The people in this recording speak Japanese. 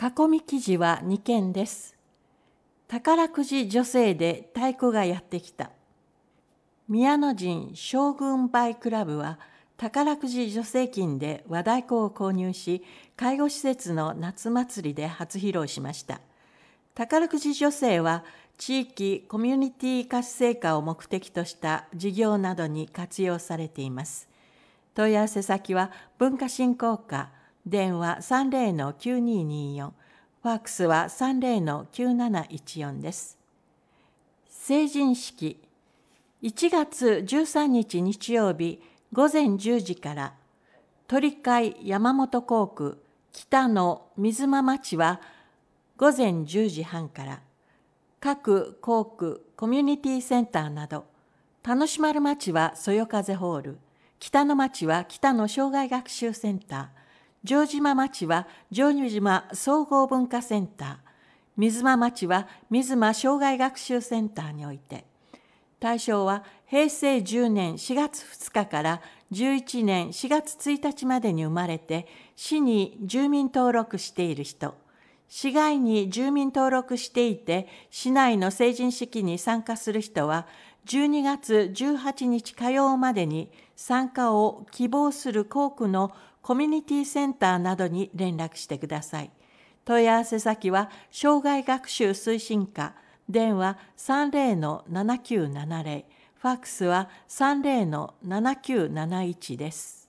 囲み記事は2件です。宝くじ女性で太鼓がやってきた。宮野人将軍バイクラブは宝くじ助成金で和太鼓を購入し、介護施設の夏祭りで初披露しました。宝くじ助成は地域コミュニティ活性化を目的とした事業などに活用されています。問い合わせ先は文化振興課、電話30-9224、ファックスは30-9714です。成人式、1月13日日曜日午前10時から、鳥飼山本校区北の水間町は午前10時半から、各校区コミュニティセンターなど、田主丸町はそよ風ホール、北の町は北の障害学習センター、城島町は城島総合文化センター、水間町は水間障害学習センターにおいて、対象は平成10年4月2日から11年4月1日までに生まれて、市に住民登録している人、市外に住民登録していて、市内の成人式に参加する人は、12月18日火曜までに参加を希望する校区のコミュニティセンターなどに連絡してください。問い合わせ先は、障害学習推進課、電話30-7970、ファックスは30-7971です。